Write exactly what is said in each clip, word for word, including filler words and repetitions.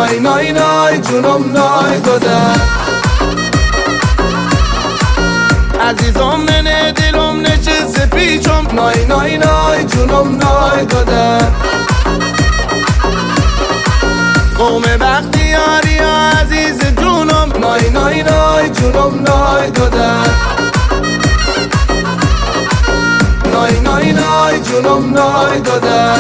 نای نای نای جونم نای داده عزیزم من دلم نشسته پیچم نای نای نای جونم نای داده قوم بختیاری یا عزیز جونم نای نای نای جونم نای داده نای نای نای جونم نای داده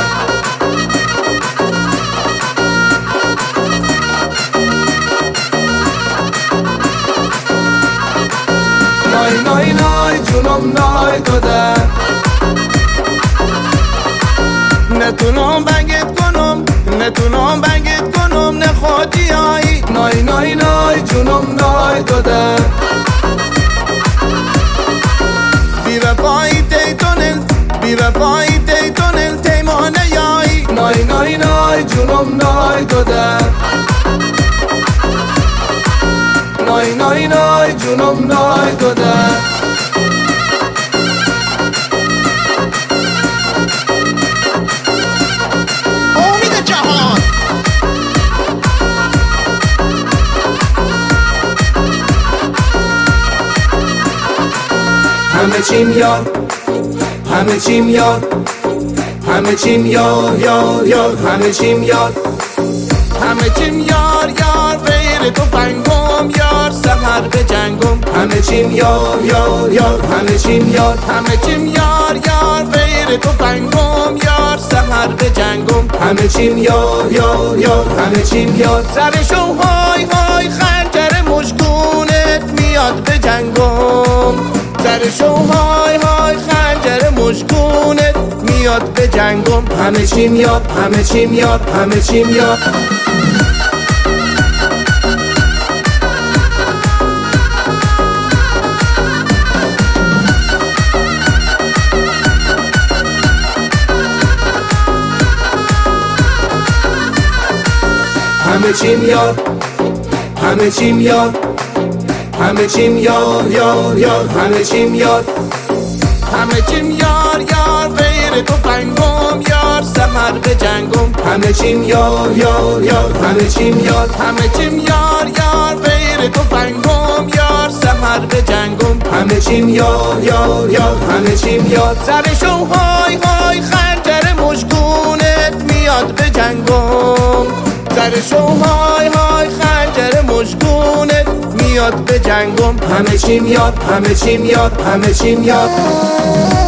نای نای نای جونم نای داده نتونم بنگت کنم نتونم بنگت کنم نخوادی آیی نای نای نای جونم نای داده بی وفایی تیتونل بی وفایی تیتونل تیمانه یایی نای نای نای جونم نای داده نای نای نای جونم نای داده امید جهان همه چیم یار همه چیم یار همه چیم یار یار یار همه چیم یار همه چیم یار یار غیر تو فنگم یار سحر به جنگم همه چیم یار یار یار همه چیم یار همه چیم یار یار غیر تو فنگم یار سحر به جنگم همه چیم یار یار یار همه چیم یار سرشو های های خنجر مشکونت میاد به جنگم سرشو های های خنجر مشکونت میاد به جنگم همه چیم یار همه چیم یار همه چیم یار همه چیم یار همه چیم یار همه چیم یار یار یار همه چیم یار همه چیم یار یار غیر تو فنگم یار سحر به جنگم همه چیم یار یار یار همه چیم یار همه چیم یار یار غیر تو فنگم یار سحر به جنگم همه چیم یار یار یار همه چیم یار سرشو های های خنجر مشکونت میاد به جنگم سرشو های های خنجر مشکونت میاد به جنگم همه چیم یار همه چیم یار همه چیم یار